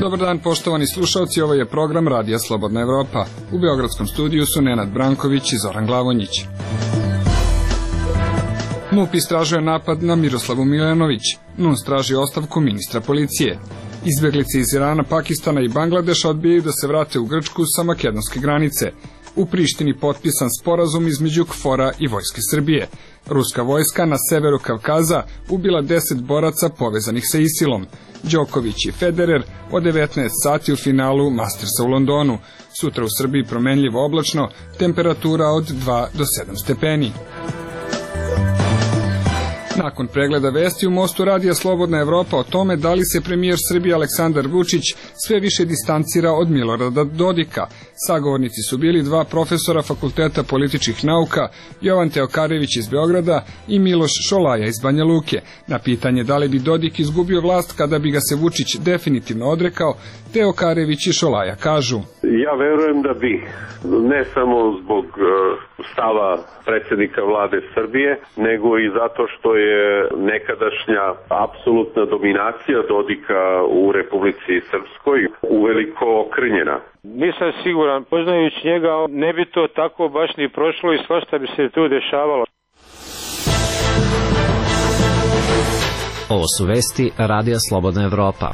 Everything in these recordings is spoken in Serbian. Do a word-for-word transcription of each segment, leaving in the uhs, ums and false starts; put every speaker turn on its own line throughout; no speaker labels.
Dobar dan, poštovani slušalci, ovo je program Radija Slobodna Evropa. U beogradskom studiju su Nenad Branković i Zoran Glavonjić. MUP istražuje napad na Miroslavu Milenović. N U N S traži ostavku ministra policije. Izbeglice iz Irana, Pakistana i Bangladeša odbijaju da se vrate u Grčku sa makedonske granice. U Prištini potpisan sporazum između KFOR-a i Vojske Srbije. Ruska vojska na severu Kavkaza ubila deset boraca povezanih sa Isilom. Đoković i Federer od devetnaest sati u finalu Mastersa u Londonu. Sutra u Srbiji promenljivo oblačno, temperatura od dva do sedam stepeni. Nakon pregleda vesti u Mostu Radija Slobodna Evropa o tome da li se premijer Srbije Aleksandar Vučić sve više distancira od Milorada Dodika. Sagovornici su bili dva profesora Fakulteta političkih nauka, Jovan Teokarević iz Beograda i Miloš Šolaja iz Banja Luke. Na pitanje da li bi Dodik izgubio vlast kada bi ga se Vučić definitivno odrekao, Teokarević i Šolaja kažu:
Ja verujem da bi, ne samo zbog stava predsjednika vlade Srbije, nego i zato što je nekadašnja apsolutna dominacija Dodika u Republici Srpskoj uveliko okrnjena.
Nisam siguran, poznajući njega, ne bi to tako baš ni prošlo i svašta bi se tu dešavalo.
Ovo su vesti Radija Slobodna Evropa.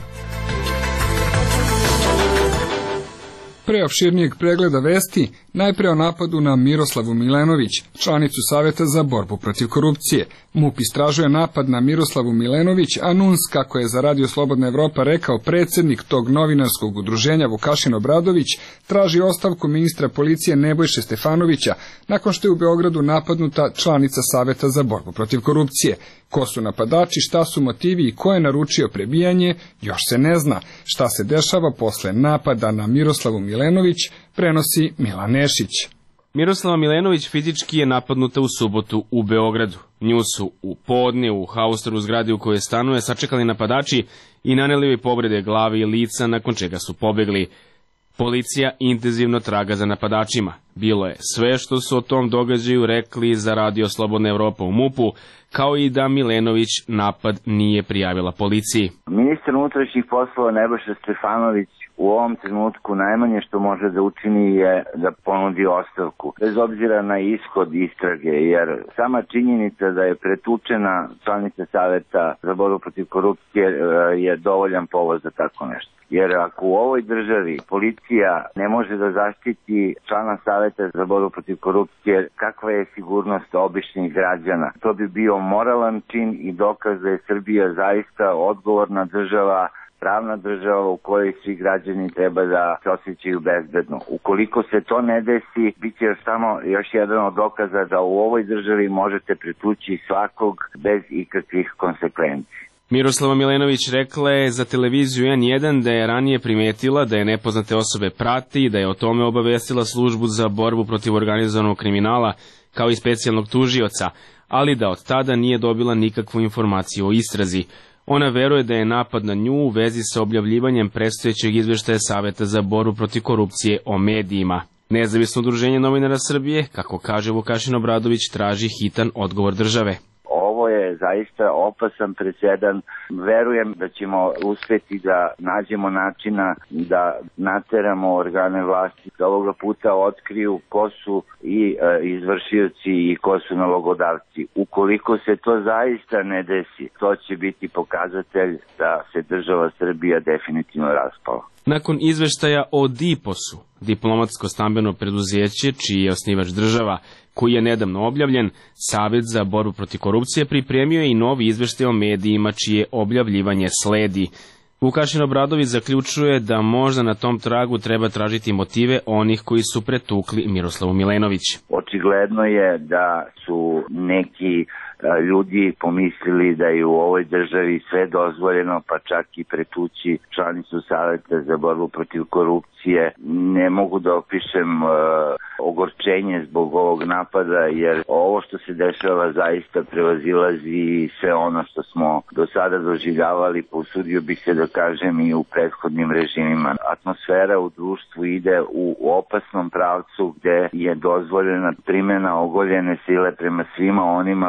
Pre opširnijeg pregleda vesti, najpre o napadu na Miroslavu Milenović, članicu Saveta za borbu protiv korupcije. MUP istražuje napad na Miroslavu Milenović, a N U N S, kako je za Radio Slobodna Evropa rekao predsjednik tog novinarskog udruženja Vukašin Obradović, traži ostavku ministra policije Nebojše Stefanovića, nakon što je u Beogradu napadnuta članica Saveta za borbu protiv korupcije. Ko su napadači, šta su motivi i ko je naručio prebijanje, još se ne zna. Šta se dešava posle napada na Miroslavu Milenović, prenosi Milan Nešić.
Miroslava Milenović fizički je napadnuta u subotu u Beogradu. Nju su u podne u haustoru zgradi u kojoj stanuje sačekali napadači i naneli joj povrede glave i lica, nakon čega su pobegli. Policija intenzivno traga za napadačima. Bilo je sve što su o tom događaju rekli za Radio Slobodna Evropa u MUP-u, kao i da Milenović napad nije prijavila policiji.
Ministar unutrašnjih poslova Nebojša Stefanović u ovom trenutku najmanje što može da učini je da ponudi ostavku, bez obzira na ishod istrage, jer sama činjenica da je pretučena članica Saveta za borbu protiv korupcije je dovoljan povod za tako nešto. Jer ako u ovoj državi policija ne može da zaštiti člana Saveta za borbu protiv korupcije, kakva je sigurnost običnih građana? To bi bio moralan čin i dokaz da je Srbija zaista odgovorna država, pravna država u kojoj svi građani treba da se osjećaju bezbedno. Ukoliko se to ne desi, bit će još samo još jedan od dokaza da u ovoj državi možete pretući svakog bez ikakvih konsekvenci.
Miroslava Milenović rekla je za televiziju N jedan da je ranije primetila da je nepoznate osobe prati i da je o tome obavestila službu za borbu protiv organizovanog kriminala kao i specijalnog tužioca, ali da od tada nije dobila nikakvu informaciju o istrazi. Ona veruje da je napad na nju u vezi sa objavljivanjem predstojećeg izveštaja Saveta za borbu protiv korupcije o medijima. Nezavisno udruženje novinara Srbije, kako kaže Vukašin Obradović, traži hitan odgovor države.
Ovo je zaista opasan presedan. Verujem da ćemo uspeti da nađemo načina da nateramo organe vlasti da ovoga puta otkriju ko su i e, izvršioci i ko su nalogodavci. Ukoliko se to zaista ne desi, to će biti pokazatelj da se država Srbija definitivno raspala.
Nakon izveštaja o DIPOS-u, diplomatsko stambeno preduzeće, čiji je osnivač država, koji je nedavno objavljen, Savet za borbu protiv korupcije pripremio je i novi izveštaj o medijima čije objavljivanje sledi. Vukašin Obradović zaključuje da možda na tom tragu treba tražiti motive onih koji su pretukli Miroslavu Milenović.
Očigledno je da su neki ljudi pomislili da je u ovoj državi sve dozvoljeno, pa čak i pretući članicu Saveta za borbu protiv korupcije. Ne mogu da opišem uh, ogorčenje zbog ovog napada, jer ovo što se dešava zaista prevazilazi sve ono što smo do sada doživljavali, posudio bih se da kažem i u prethodnim režimima. Atmosfera u društvu ide u opasnom pravcu gde je dozvoljena primjena ogoljene sile prema svima onima koji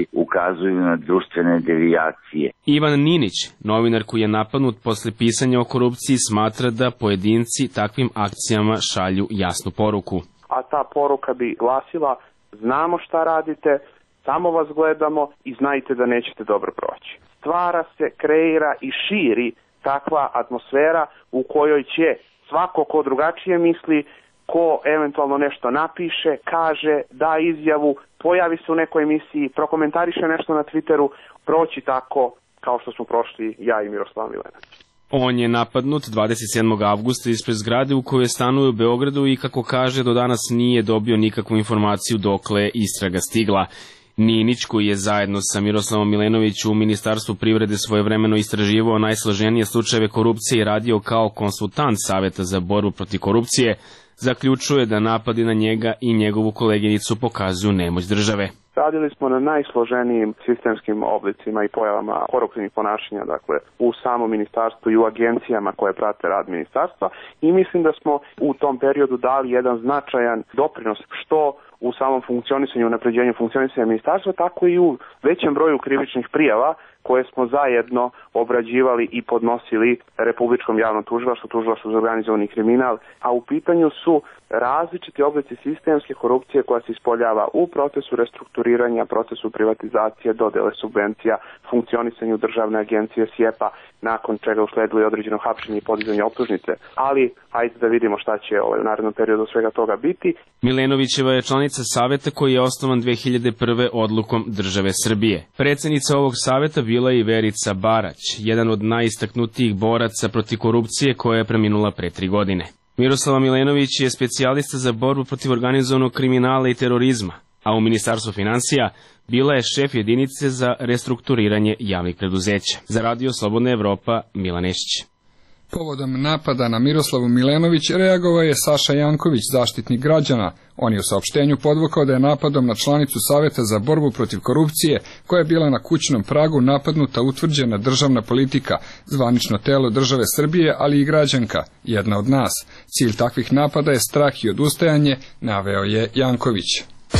ukazuju na društvene devijacije.
Ivan Ninić, novinar koji je napadnut posle pisanja o korupciji, smatra da pojedinci takvim akcijama šalju jasnu poruku.
A ta poruka bi glasila: znamo šta radite, samo vas gledamo i znajte da nećete dobro proći. Stvara se, kreira i širi takva atmosfera u kojoj će svako ko drugačije misli, ko eventualno nešto napiše, kaže, da izjavu, pojavi se u nekoj emisiji, prokomentariše nešto na Twitteru, proći tako kao što smo prošli ja i Miroslav Milenović.
On je napadnut dvadeset sedmog avgusta ispred zgrade u kojoj stanuje u Beogradu i, kako kaže, do danas nije dobio nikakvu informaciju dokle je istraga stigla. Ninić, koji je zajedno sa Miroslavom Milenoviću u Ministarstvu privrede svojevremeno istraživao najsloženije slučajeve korupcije i radio kao konsultant Saveta za borbu protiv korupcije, zaključuje da napadi na njega i njegovu koleginicu pokazuju nemoć države.
Radili smo na najsloženijim sistemskim oblicima i pojavama koruptivnih ponašanja, dakle, u samom ministarstvu i u agencijama koje prate rad ministarstva, i mislim da smo u tom periodu dali jedan značajan doprinos, što u samom funkcionisanju, unapređenju funkcionisanja ministarstva, tako i u većem broju krivičnih prijava koje smo zajedno obrađivali i podnosili Republičkom javnom tužilaštvu, tužilaštvu za organizovani kriminal, a u pitanju su različiti oblici sistemske korupcije koja se ispoljava u procesu restrukturiranja, procesu privatizacije, dodele subvencija, funkcionisanju državne agencije S I E P A, nakon čega usledilo i određeno hapšenje i podizanje optužnice. Ali, hajde da vidimo šta će ovaj, u narednom periodu svega toga biti.
Milenovićeva je članica saveta koji je osnovan dve hiljade prve odlukom države Srbije. Predsednica ovog saveta bila je i Verica Barać, jedan od najistaknutijih boraca protiv korupcije koja je preminula pre tri godine. Miroslava Milenović je specijalista za borbu protiv organizovanog kriminala i terorizma, a u Ministarstvu finansija bila je šef jedinice za restrukturiranje javnih preduzeća. Za Radio Slobodna Evropa, Milan Nešić.
Povodom napada na Miroslavu Milenović reagovao je Saša Janković, zaštitnik građana. On je u saopštenju podvukao da je napadom na članicu Saveta za borbu protiv korupcije, koja je bila na kućnom pragu, napadnuta utvrđena državna politika, zvanično telo države Srbije, ali i građanka, jedna od nas. Cilj takvih napada je strah i odustajanje, naveo je Janković.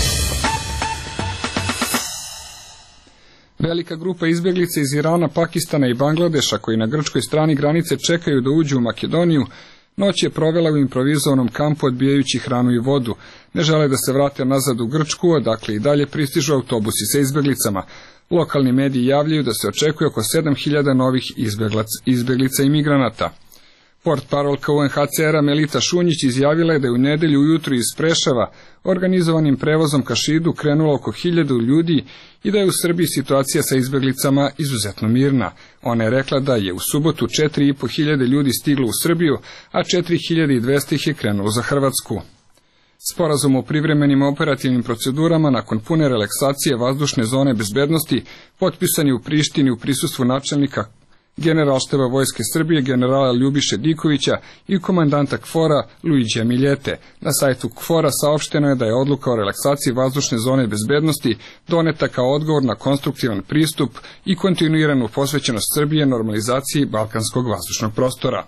Velika grupa izbjeglica iz Irana, Pakistana i Bangladeša, koji na grčkoj strani granice čekaju da uđu u Makedoniju, noć je provela u improvizovanom kampu odbijajući hranu i vodu. Ne žele da se vrate nazad u Grčku, odakle i dalje pristižu autobusi sa izbjeglicama. Lokalni mediji javljaju da se očekuje oko sedam hiljada novih izbjeglica i migranata. Portparolka U N H C R-a Melita Šunjić izjavila je da je u nedelju ujutru iz Preševa organizovanim prevozom ka Šidu krenulo oko hiljadu ljudi i da je u Srbiji situacija sa izbjeglicama izuzetno mirna. Ona je rekla da je u subotu četiri i po hiljade ljudi stiglo u Srbiju, a četiri hiljade dvesta ih je krenulo za Hrvatsku. Sporazum o privremenim operativnim procedurama nakon pune relaksacije vazdušne zone bezbednosti potpisan je u Prištini u prisustvu načelnika Generalštaba Vojske Srbije generala Ljubiše Dikovića i komandanta KFOR-a Luiđija Miljete. Na sajtu KFOR-a saopšteno je da je odluka o relaksaciji vazdušne zone bezbednosti doneta kao odgovor na konstruktivan pristup i kontinuiranu posvećenost Srbije normalizaciji balkanskog vazdušnog prostora.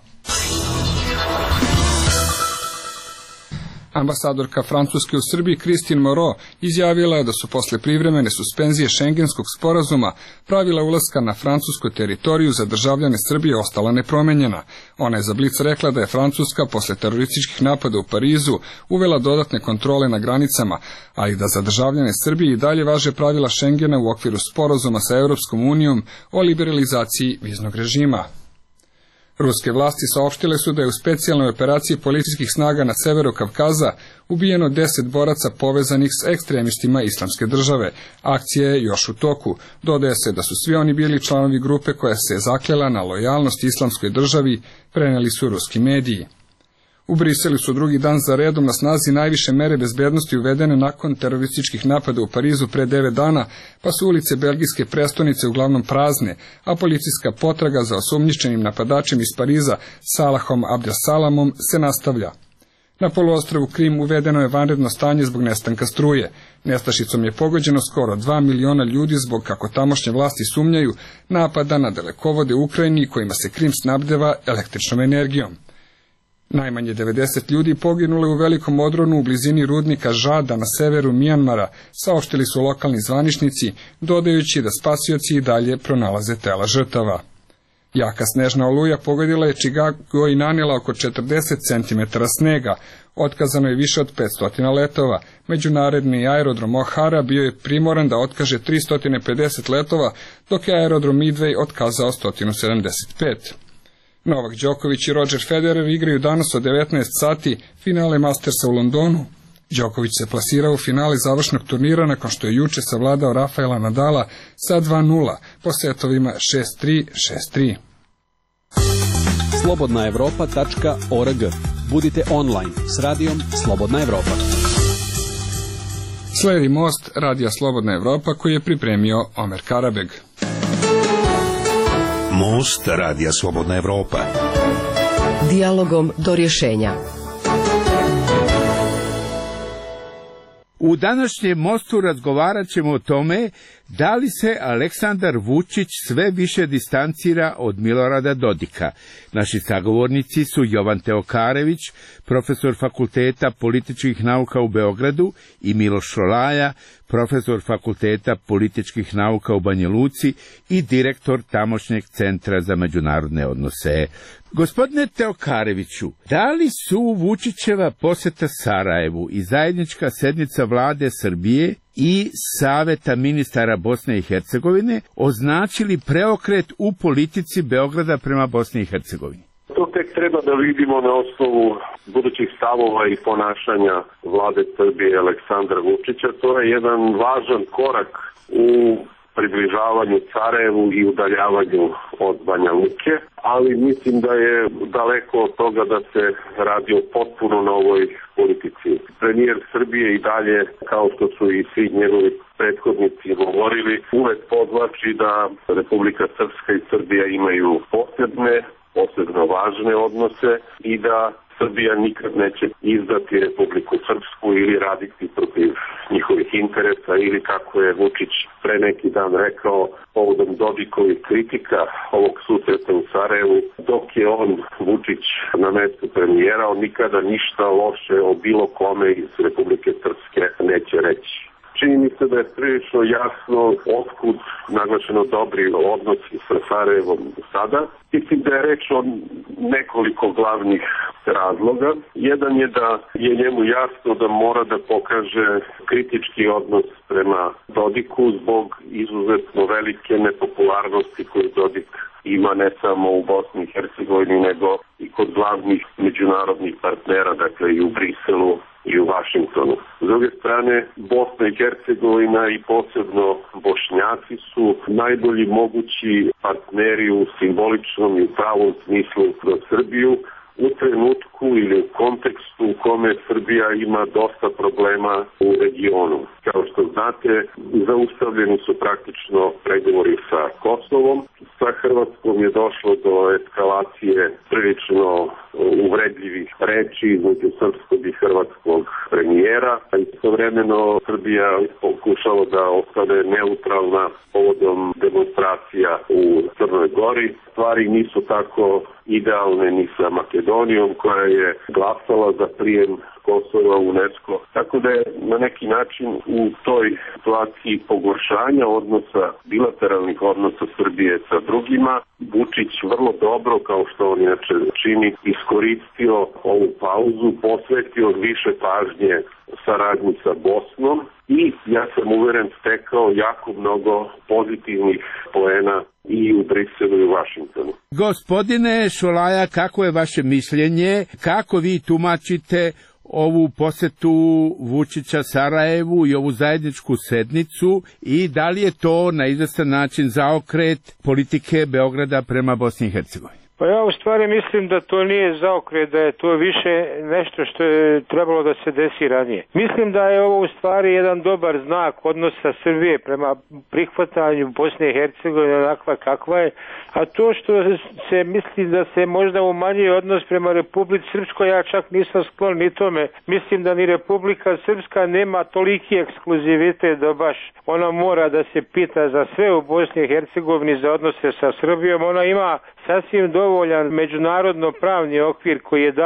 Ambasadorka Francuske u Srbiji Christine Moreau izjavila je da su posle privremene suspenzije Šengenskog sporazuma pravila ulaska na francusku teritoriju za državljane Srbije ostala nepromenjena. Ona je za Blic rekla da je Francuska posle terorističkih napada u Parizu uvela dodatne kontrole na granicama, ali da za državljane Srbije i dalje važe pravila Šengena u okviru sporazuma sa Europskom unijom o liberalizaciji viznog režima. Ruske vlasti saopštile su da je u specijalnoj operaciji policijskih snaga na severu Kavkaza ubijeno deset boraca povezanih s ekstremistima Islamske države. Akcija je još u toku. Dodaje se da su svi oni bili članovi grupe koja se je zaklela na lojalnost Islamskoj državi, preneli su ruski mediji. U Briselu su drugi dan za redom na snazi najviše mere bezbednosti uvedene nakon terorističkih napada u Parizu pre devet dana, pa su ulice belgijske prestonice uglavnom prazne, a policijska potraga za osumnjičenim napadačem iz Pariza Salahom Abdesalamom se nastavlja. Na poluostrvu Krim uvedeno je vanredno stanje zbog nestanka struje. Nestašicom je pogođeno skoro dva miliona ljudi zbog, kako tamošnje vlasti sumnjaju, napada na dalekovode u Ukrajini kojima se Krim snabdeva električnom energijom. Najmanje devedeset ljudi poginule u velikom odronu u blizini rudnika Žada na severu Mijanmara, saopštili su lokalni zvaničnici, dodajući da spasioci i dalje pronalaze tela žrtava. Jaka snežna oluja pogodila je Chicago i nanela oko četrdeset centimetara snega. Otkazano je više od petsto letova. Međunarodni aerodrom O'Hara bio je primoran da otkaže tristo pedeset letova, dok je aerodrom Midway otkazao sto sedamdeset pet. Novak Đoković i Roger Federer igraju danas od devetnaest sati finale Mastersa u Londonu. Đoković se plasirao u finale završnog turnira nakon što je juče savladao Rafaela Nadala sa dva nula po setovima šest tri šest tri.
slobodna evropa tačka org. Budite online s radijom Slobodna Evropa.
Sledi Most, radija Slobodna Evropa, koji je pripremio Omer Karabeg.
Most, radija Slobodna Evropa.
Dijalogom do rješenja.
U današnjem Mostu razgovarat ćemo o tome da li se Aleksandar Vučić sve više distancira od Milorada Dodika. Naši sagovornici su Jovan Teokarević, profesor Fakulteta političkih nauka u Beogradu, i Miloš Šolaja, profesor Fakulteta političkih nauka u Banja Luci i direktor tamošnjeg Centra za međunarodne odnose. Gospodine Teokareviću, da li su Vučićeva poseta Sarajevu i zajednička sednica vlade Srbije i Saveta ministara Bosne i Hercegovine označili preokret u politici Beograda prema Bosni i Hercegovini?
To tek treba da vidimo na osnovu budućih stavova i ponašanja vlade Srbije i Aleksandra Vučića. To je jedan važan korak u približavanju Sarajevu i udaljavanju od Banja Luke, ali mislim da je daleko od toga da se radi o potpuno novoj politici. Premijer Srbije i dalje, kao što su i svi njegovi prethodnici govorili, uvek podvlači da Republika Srpska i Srbija imaju posebne, posebno važne odnose i da Srbija nikad neće izdati Republiku Srpsku ili raditi protiv njihovih interesa, ili kako je Vučić pre neki dan rekao povodom Dodikovih kritika ovog susreta u Sarajevu, dok je on, Vučić, na mestu premijera, on nikada ništa loše o bilo kome iz Republike Srpske neće reći. Čini mi se da je prilično jasno otkud naglašeno dobri odnosi sa Sarajevom sada. Mislim da je reč o nekoliko glavnih razloga. Jedan je da je njemu jasno da mora da pokaže kritički odnos prema Dodiku zbog izuzetno velike nepopularnosti koju Dodik ima ne samo u Bosni i Hercegovini, nego i kod glavnih međunarodnih partnera, dakle i u Briselu i u Vašingtonu. S druge strane, Bosna i Hercegovina i posebno Bošnjaci su najbolji mogući partneri u simboličnom i u pravom smislu za Srbiju u trenutku ili u kontekstu u kome Srbija ima dosta problema u regionu. Kao što znate, zaustavljeni su praktično pregovori sa Kosovom. Sa Hrvatskom je došlo do eskalacije prilično uvredljivih reči između srpskog i hrvatskog premijera. Istovremeno Srbija pokušala da ostane neutralna povodom demonstracija u Crnoj Gori. Stvari nisu tako idealne ni sa Makedonijom, koja je glasala za prijem Kosova u UNESCO. Tako da je na neki način u toj situaciji pogoršanja odnosa, bilateralnih odnosa Srbije sa drugima, Vučić vrlo dobro, kao što on inače čini, iskoristio ovu pauzu, posvetio više pažnje saradnji sa Bosnom i, ja sam uveren, stekao jako mnogo pozitivnih poena i u Briselu i u Vašingtonu.
Gospodine Šolaja, kako je vaše mišljenje? Kako vi tumačite ovu posetu Vučića Sarajevu i ovu zajedničku sednicu, i da li je to na izvestan način zaokret politike Beograda prema Bosni i Hercegovini?
Pa ja u stvari mislim da to nije zaokret, da je to više nešto što je trebalo da se desi ranije. Mislim da je ovo u stvari jedan dobar znak odnosa Srbije prema prihvatanju Bosne i Hercegovine onakva kakva je, a to što se misli da se možda umanjuje odnos prema Republici Srpskoj, ja čak nisam sklon ni tome. Mislim da ni Republika Srpska nema toliki ekskluzivitet da baš ona mora da se pita za sve u Bosni i Hercegovini za odnose sa Srbijom. Ona ima sasvim dovoljan međunarodno pravni okvir koji je dat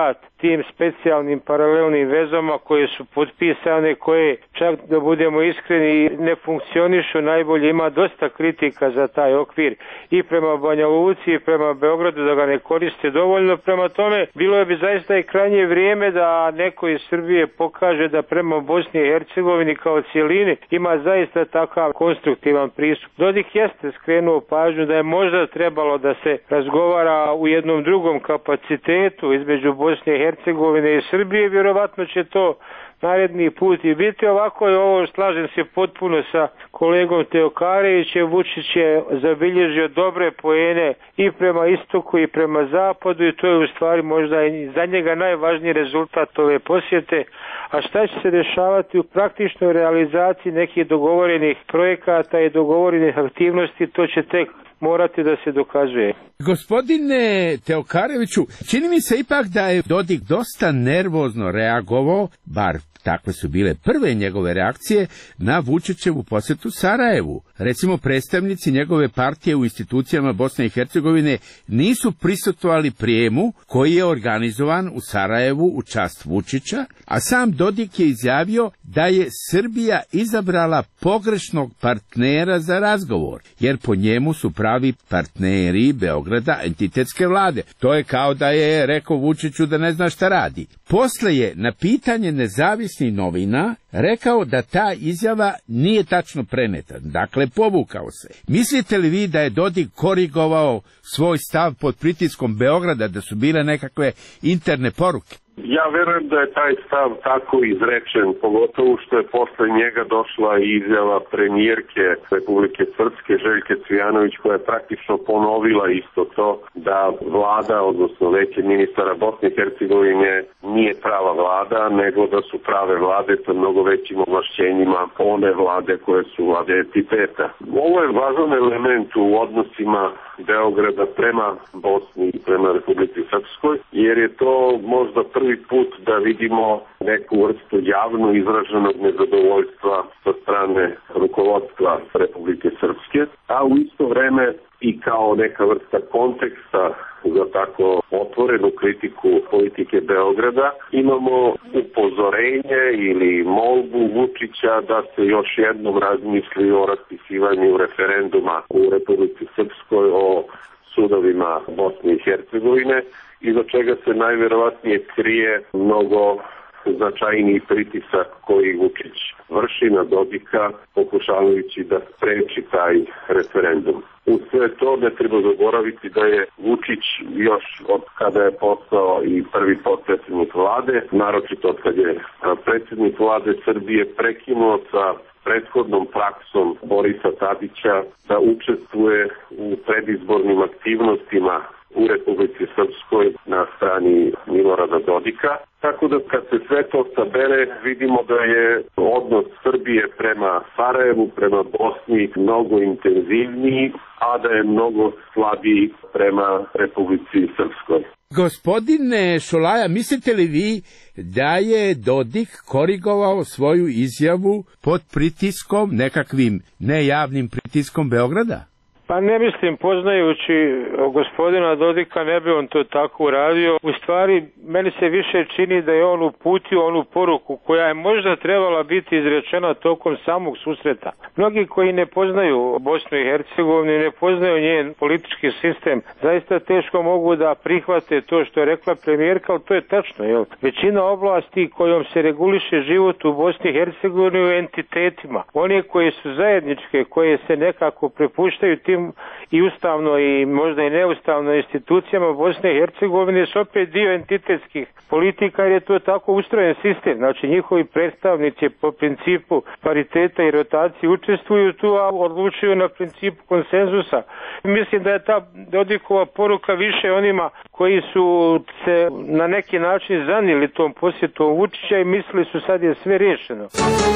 tim specijalnim paralelnim vezama koje su potpisane, koje čak da budemo iskreni ne funkcionišu najbolje. Ima dosta kritika za taj okvir i prema Banja Luci i prema Beogradu da ga ne koriste dovoljno. Prema tome bilo bi zaista i krajnje vrijeme da neko iz Srbije pokaže da prema Bosni i Hercegovini kao cijelini ima zaista takav konstruktivan pristup. Dodik jeste skrenuo pažnju da je možda trebalo da se razgovara u jednom drugom kapacitetu između Bosne i Hercegovine i Srbije. Vjerovatno će to naredni put i biti. Ovako je ovo, slažem se potpuno sa kolegom Teokarevićem. Vučić je zabilježio dobre poene i prema istoku i prema zapadu i to je u stvari možda i za njega najvažniji rezultat ove posjete. A šta će se dešavati u praktičnoj realizaciji nekih dogovorenih projekata i dogovorenih aktivnosti, to će tek morati da se dokazuje.
Gospodine Teokareviću, čini mi se ipak da je Dodik dosta nervozno reagovao, bar takve su bile prve njegove reakcije, na Vučićevu posjetu Sarajevu. Recimo, predstavnici njegove partije u institucijama Bosne i Hercegovine nisu prisustvovali prijemu koji je organizovan u Sarajevu u čast Vučića, a sam Dodik je izjavio da je Srbija izabrala pogrešnog partnera za razgovor, jer po njemu su pravi partneri Beograda entitetske vlade. To je kao da je rekao Vučiću da ne zna šta radi. Posle je na pitanje nezavisnih novina rekao da ta izjava nije tačno preneta, dakle povukao se. Mislite li vi da je Dodik korigovao svoj stav pod pritiskom Beograda, da su bile nekakve interne poruke?
Ja verujem da je taj stav tako izrečen, pogotovo što je posle njega došla izjava premijerke Republike Srpske Željke Cvijanović, koja je praktično ponovila isto to, da vlada, odnosno veće ministara Bosne i Hercegovine nije prava vlada, nego da su prave vlade sa mnogo većim ovlašćenjima one vlade koje su vlade entiteta. Ovo je važan element u odnosima Beograda prema Bosni i prema Republike Srpskoj, jer je to možda prvi put da vidimo neku vrstu javno izraženog nezadovoljstva sa strane rukovodstva Republike Srpske, a u isto vreme i kao neka vrsta konteksta za tako otvorenu kritiku politike Beograda imamo upozorenje ili molbu Vučića da se još jednom razmisli o raspisivanju referenduma u Republici Srpskoj o sudovima Bosne i Hercegovine, iza čega se najverovatnije krije mnogo značajniji pritisak koji Vučić vrši na Dodika, pokušavajući da spreči taj referendum. U sve to ne treba zaboraviti da je Vučić još od kada je postao i prvi potpredsjednik vlade, naročito od kada je predsjednik vlade Srbije, prekinuo sa prethodnom praksom Borisa Tadića da učestvuje u predizbornim aktivnostima u Republici Srpskoj na strani Milorada Dodika. Tako da kad se sve to sabere, vidimo da je odnos Srbije prema Sarajevu, prema Bosni mnogo intenzivniji, a da je mnogo slabiji prema Republici Srpskoj.
Gospodine Šolaja, mislite li vi da je Dodik korigovao svoju izjavu pod pritiskom, nekakvim nejavnim pritiskom Beograda?
Pa ne mislim, poznajući gospodina Dodika, ne bi on to tako uradio. U stvari, meni se više čini da je on uputio onu poruku koja je možda trebala biti izrečena tokom samog susreta. Mnogi koji ne poznaju Bosnu i Hercegovinu, ne poznaju njen politički sistem, zaista teško mogu da prihvate to što je rekla premijerka, ali to je tačno. Jel? Većina oblasti kojom se reguliše život u Bosni i Hercegovini u entitetima, one koje su zajedničke, koje se nekako prepuštaju tim i ustavno i možda i neustavno institucijama Bosne i Hercegovine su opet dio entitetskih politika, jer je to tako ustrojen sistem. Znači njihovi predstavnici po principu pariteta i rotacije učestvuju tu, a odlučuju na principu konsenzusa. Mislim da je ta Dodikova poruka više onima koji su se na neki način zanili tom posjetom Vučića i mislili su sad je sve riješeno.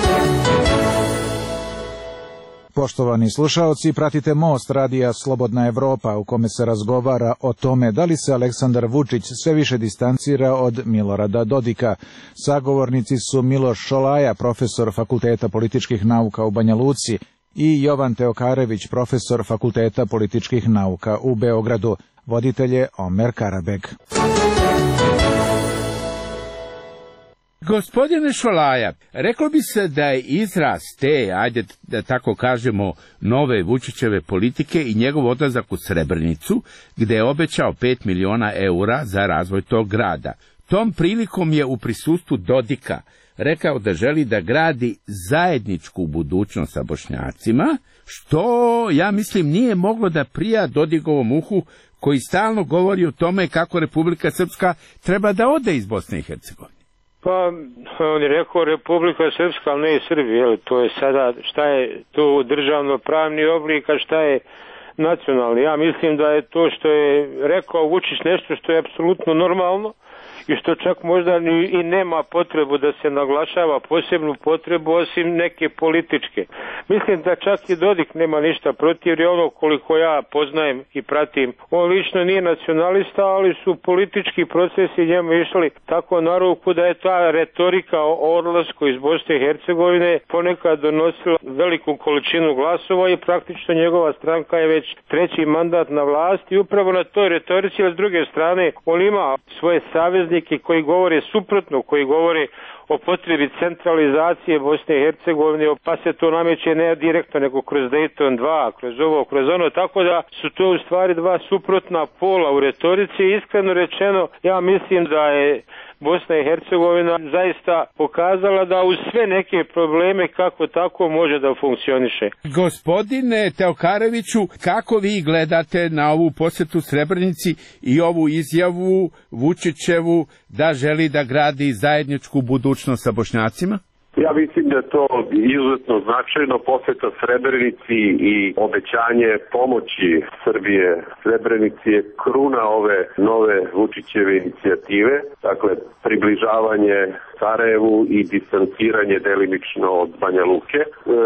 Poštovani slušaoci, pratite Most radija Slobodna Evropa, u kome se razgovara o tome da li se Aleksandar Vučić sve više distancira od Milorada Dodika. Sagovornici su Miloš Šolaja, profesor Fakulteta političkih nauka u Banja Luci, i Jovan Teokarević, profesor Fakulteta političkih nauka u Beogradu. Voditelj je Omer Karabeg.
Gospodine Šolaja, reklo bi se da je izraz te, ajde da tako kažemo, nove Vučićeve politike i njegov odlazak u Srebrenicu, gde je obećao pet miliona eura za razvoj tog grada. Tom prilikom je u prisustvu Dodika rekao da želi da gradi zajedničku budućnost sa Bošnjacima, što, ja mislim, nije moglo da prija Dodigovom uhu, koji stalno govori o tome kako Republika Srpska treba da ode iz Bosne i Hercegovine.
Pa, on je rekao Republika Srpska, ali ne i Srbija, jel? To je sada, šta je to državno pravni oblik, a šta je nacionalni. Ja mislim da je to što je rekao Vučić nešto što je apsolutno normalno i što čak možda ni, i nema potrebu da se naglašava posebnu potrebu osim neke političke. Mislim da čak i Dodik nema ništa protiv, jer ono koliko ja poznajem i pratim, on lično nije nacionalista, ali su politički procesi njemu išli tako na ruku da je ta retorika o odlasku iz Bosne i Hercegovine ponekad donosila veliku količinu glasova i praktično njegova stranka je već treći mandat na vlasti i upravo na toj retorici, a s druge strane on ima svoje saveznike koji govore suprotno, koji govore o potrebi centralizacije Bosne i Hercegovine, pa se to nameće ne direktno nego kroz Dayton dva, kroz ovo, kroz ono, tako da su to u stvari dva suprotna pola u retorici. Iskreno rečeno, ja mislim da je Bosna i Hercegovina zaista pokazala da uz sve neke probleme kako tako može da funkcioniše.
Gospodine Teokareviću, kako vi gledate na ovu posjetu Srebrenici i ovu izjavu Vučićevu da želi da gradi zajedničku budućnost sa Bošnjacima?
Ja mislim da je to izuzetno značajno, posjeta Srebrenici i obećanje pomoći Srbije Srebrenici je kruna ove nove Vučićeve inicijative, dakle približavanje Sarajevu i distanciranje delimično od Banja Luke. E,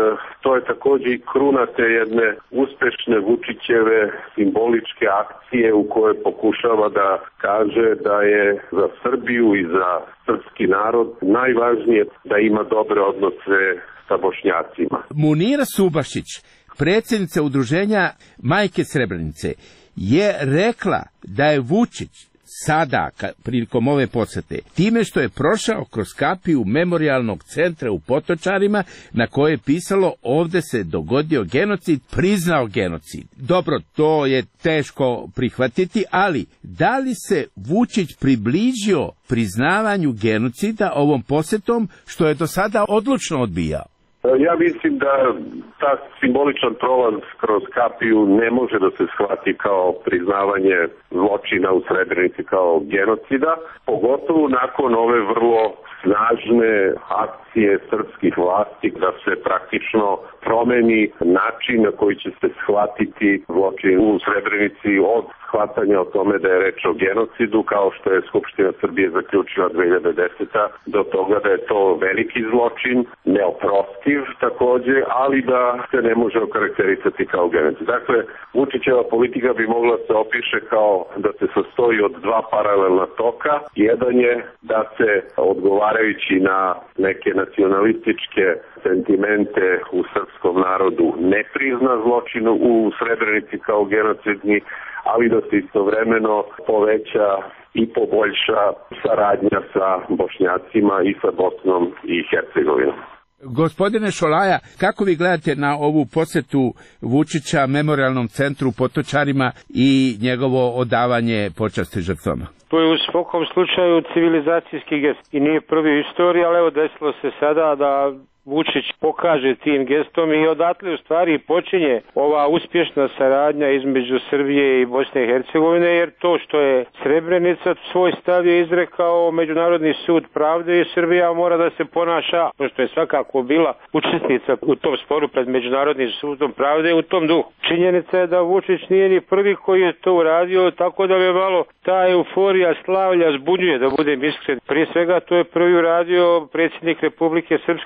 to je također i kruna te jedne uspešne Vučićeve simboličke akcije u kojoj pokušava da kaže da je za Srbiju i za srpski narod najvažnije da ima dobre odnose sa Bošnjacima.
Munira Subašić, predsjednica udruženja Majke Srebrenice, je rekla da je Vučić sada, prilikom ove posete, time što je prošao kroz kapiju memorijalnog centra u Potočarima, na koje je pisalo ovde se dogodio genocid, priznao genocid. Dobro, to je teško prihvatiti, ali da li se Vučić približio priznavanju genocida ovom posetom, što je do sada odlučno odbijao?
Ja mislim da ta simboličan prolaz kroz kapiju ne može da se shvati kao priznavanje zločina u Srebrenici kao genocida, pogotovo nakon ove vrlo snažne akcije srpskih vlasti da se praktično promeni način na koji će se shvatiti zločin u Srebrenici od shvatanja o tome da je reč o genocidu, kao što je Skupština Srbije zaključila dve hiljade desete. do toga da je to veliki zločin, neoprostiv takođe, ali da se ne može okarakterisati kao genocid. Dakle, Vučićeva politika bi mogla se opiše kao da se sastoji od dva paralelna toka. Jedan je da se odgovarajući na neke nacionalističke sentimente u srpskom narodu ne prizna zločin u Srebrenici kao genocidni, ali da se istovremeno poveća i poboljša saradnja sa Bošnjacima i sa Bosnom i Hercegovinom.
Gospodine Šolaja, kako vi gledate na ovu posjetu Vučića memorijalnom centru u Potočarima i njegovo odavanje počasti žrtvama?
To je u svakom slučaju civilizacijski gest i nije prvi u istoriji, ali evo desilo se sada da Vučić pokaže tim gestom i odatle u stvari počinje ova uspješna saradnja između Srbije i Bosne i Hercegovine, jer to što je Srebrenica svoj stav je izrekao Međunarodni sud pravde i Srbija mora da se ponaša, pošto je svakako bila učesnica u tom sporu pred Međunarodnim sudom pravde u tom duhu. Činjenica je da Vučić nije ni prvi koji je to uradio, tako da me malo ta euforija slavlja zbunjuje, da budem iskren. Prije svega to je prvi uradio predsjednik Republike Srpske u to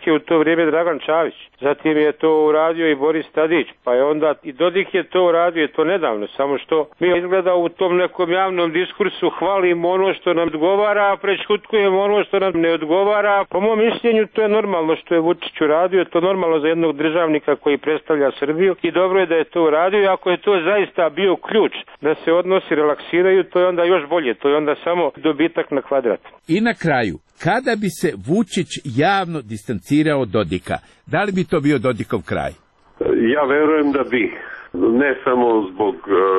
vrijeme Dragan Čavić. Zatim je to uradio i Boris Tadić, pa je onda i Dodik je to uradio, to nedavno, samo što mi izgleda u tom nekom javnom diskursu hvalimo ono što nam odgovara, a prešutkujemo ono što nam ne odgovara. Po mom mišljenju to je normalno što je Vučić uradio, to je normalno za jednog državnika koji predstavlja Srbiju i dobro je da je to uradio i ako je to zaista bio ključ da se odnosi relaksiraju, to je onda još bolje, to je onda samo dobitak na kvadrat.
I na kraju, kada bi se Vučić javno distancirao od Dodika, da li bi to bio Dodikov kraj?
Ja verujem da bi. Ne samo zbog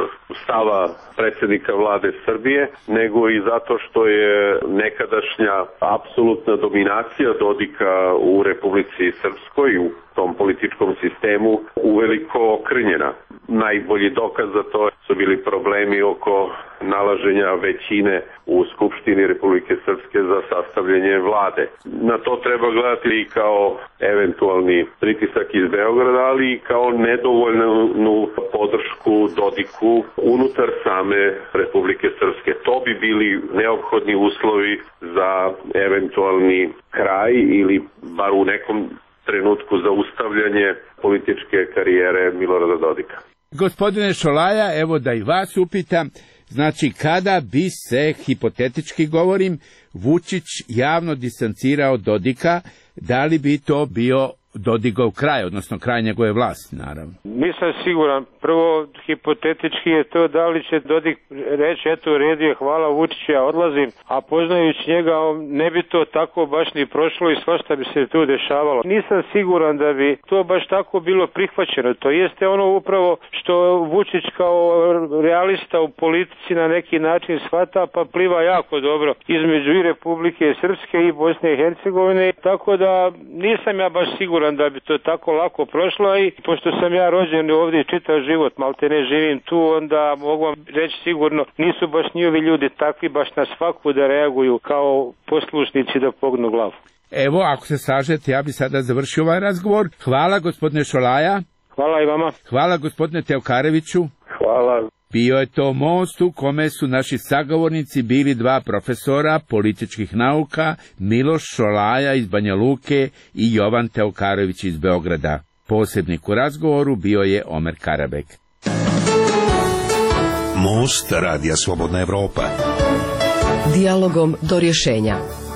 stava predsjednika vlade Srbije, nego i zato što je nekadašnja apsolutna dominacija Dodika u Republici Srpskoj, u tom političkom sistemu, uveliko okrnjena. Najbolji dokaz za to su bili problemi oko nalaženja većine u Skupštini Republike Srpske za sastavljanje vlade. Na to treba gledati i kao eventualni pritisak iz Beograda, ali i kao nedovoljnu podršku Dodiku unutar same Republike Srpske. To bi bili neophodni uslovi za eventualni kraj ili bar u nekom trenutku zaustavljanje političke karijere Milorada Dodika.
Gospodine Šolaja, evo da i vas upitam, znači kada bi se, hipotetički govorim, Vučić javno distancirao od Dodika, da li bi to bio Dodigov kraj, odnosno kraj njegove vlasti, naravno?
Nisam siguran. Prvo, hipotetički je to da li će Dodik reći, eto u redu je, hvala Vučiću, ja odlazim, a poznajući njega, ne bi to tako baš ni prošlo i svašta bi se tu dešavalo. Nisam siguran da bi to baš tako bilo prihvaćeno. To jeste ono upravo što Vučić kao realista u politici na neki način shvata, pa pliva jako dobro između i Republike Srpske i Bosne i Hercegovine, tako da nisam ja baš siguran da bi to tako lako prošlo i pošto sam ja rođen ovdje čitav život, malte ne živim tu, onda mogu vam reći sigurno nisu baš njihovi ljudi takvi baš na svaku da reaguju kao poslušnici da pognu glavu.
Evo, ako se slažete, ja bi sada završio ovaj razgovor. Hvala gospodine Šolaja.
Hvala i vama.
Hvala gospodine Teokareviću.
Hvala.
Bio je to most u kome su naši sagovornici bili dva profesora političkih nauka, Miloš Šolaja iz Banja Luke i Jovan Teokarević iz Beograda. Posebnik u razgovoru bio je Omer Karabek.
Most Radija Slobodna Evropa.
Dijalogom do rješenja.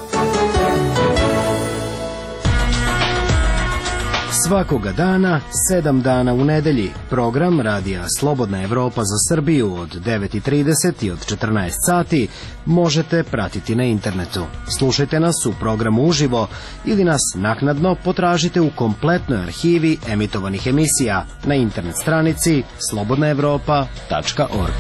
Svakoga dana, sedam dana u nedelji, program Radija Slobodna Evropa za Srbiju od devet i trideset i od četrnaest sati možete pratiti na internetu. Slušajte nas u programu uživo ili nas naknadno potražite u kompletnoj arhivi emitovanih emisija na internet stranici slobodna evropa tačka org.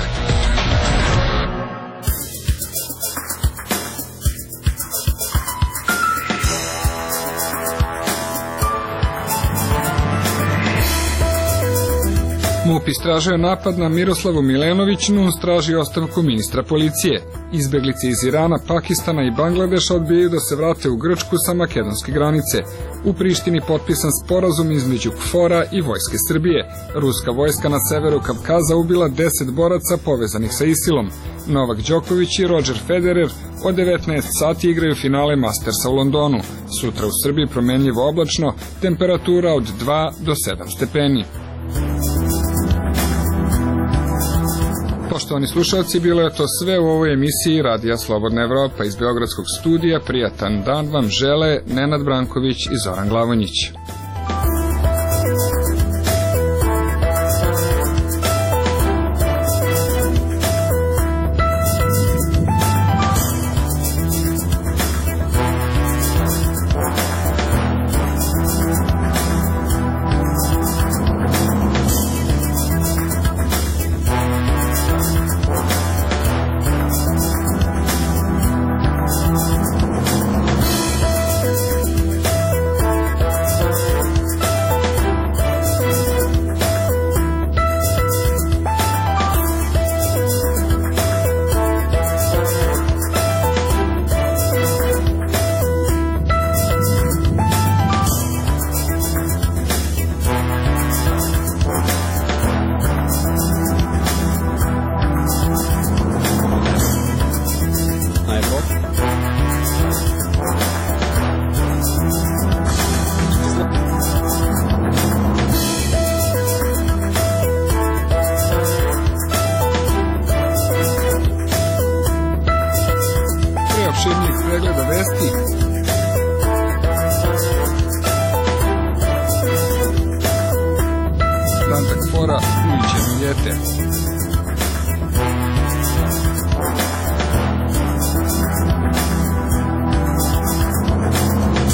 MUP istražuje napad na Miroslavu Milenović, NUNS traži ostavku ministra policije. Izbeglice iz Irana, Pakistana i Bangladeša odbijaju da se vrate u Grčku sa makedonske granice. U Prištini potpisan sporazum između KFOR-a i Vojske Srbije. Ruska vojska na severu Kavkaza ubila deset boraca povezanih sa ISIL-om. Novak Đoković i Roger Federer od devetnaest sati igraju finale Mastersa u Londonu. Sutra u Srbiji promenljivo oblačno, temperatura od dva do sedam stepeni. Poštovani slušalci, bilo je to sve u ovoj emisiji Radija Slobodna Evropa. Iz Beogradskog studija prijatan dan vam žele Nenad Branković i Zoran Glavonjić. čujete.